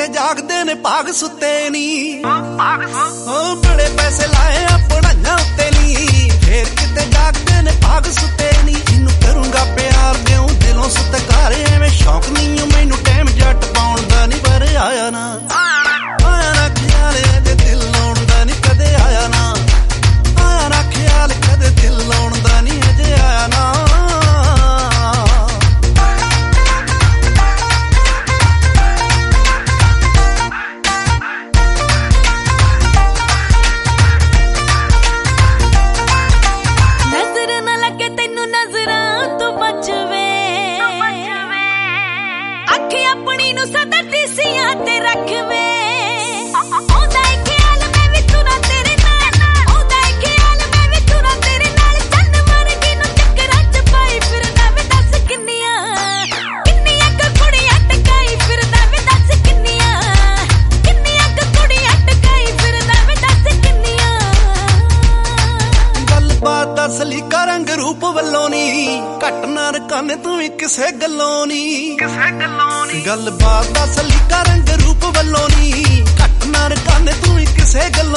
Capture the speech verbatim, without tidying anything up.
ਕਿਤੇ ਜਾਗਦੇ ਨੇ ਭਾਗ ਸੁੱਤੇ ਨੀ ਓ ਬੜੇ ਪੈਸੇ ਲਾਏ ਆ ਪੜਾਈਆਂ ਉੱਤੇ ਨੀ ਫੇਰ ਕਿਤੇ ਜਾਗਦੇ ਨੇ ਭਾਗ ਸੁੱਤੇ ਨੀ ਇਹਨੂੰ ਕਰੂੰਗਾ ਪਿਆਰ ਦਿਉ ਦਿਲੋਂ ਸਤਿਕਾਰ ਐਵੇਂ ਸ਼ੌਕ ਨਹੀਂ ਮੈਨੂੰ ਟਾਈਮ ਜੱਟ ਪਾਉਣ ਦਾ ਨੀ ਪਰ ਆਇਆ ਨਾ ਆਇਆ ਨਾ ਖਿਆਲ ਇਹਦੇ ਦਿਲ ਲਾਉਣ ਦਾ ਨੀ ਕਦੇ ਆਇਆ ਨਾ ਆਇਆ ਨਾ ਖਿਆਲ ਕਦੇ ਦਿਲ ਲਾਉਣ ਦਾ ਨੀ ਅਜੇ ਆਇਆ ਨਾ ਆਪਣੀ ਨੂੰ ਸਦਾ ਟੀਸੀਆਂ ਤੇ ਰੱਖਵੇ ਆਉਂਦਾ ਏ ਖਿਆਲ ਮੈਂ ਵੀ ਤੁਰਾਂ ਤੇਰੇ ਨਾਲ ਆਉਂਦਾ ਏ ਖਿਆਲ ਮੈਂ ਵੀ ਤੁਰਾਂ ਤੇਰੇ ਨਾਲ ਚੰਨ ਵਰਗੀ ਨੂੰ ਚੱਕਰਾਂ ਚ ਪਾਈ ਫਿਰਦਾ ਵੇ ਦੱਸ ਕਿੰਨੀਆਂ ਕਿੰਨੀਆਂ ਕੁ ਕੁੜੀਆਂ ਟਕਾਈ ਫਿਰਦਾ ਵੇ ਦੱਸ ਕਿੰਨੀਆਂ ਕਿੰਨੀਆਂ ਕੁ ਕੁੜੀਆਂ ਟਕਾਈ ਫਿਰਦਾ ਵੇ ਦੱਸ ਕਿੰਨੀਆਂ ਗੱਲਬਾਤ ਦਾ ਸਲੀਕਾ ਰੰਗ ਰੂਪ ਵੱਲੋਂ ਨੀ ਘੱਟ ਨਾ ਰਕਾਨੇ ਤੂੰ ਵੀ ਕਿਸੇ ਗੱਲੋਂ ਨੀ ਕਿਸੇ ਗੱਲੋਂ ਨੀ ਗੱਲਬਾਤ ਦਾ ਸਲੀਕਾ ਰੰਗ ਰੂਪ ਵੱਲੋਂ ਨੀ ਘੱਟ ਨਾ ਰਕਾਨੇ ਤੂੰ ਵੀ ਕਿਸੇ ਗੱਲੋਂ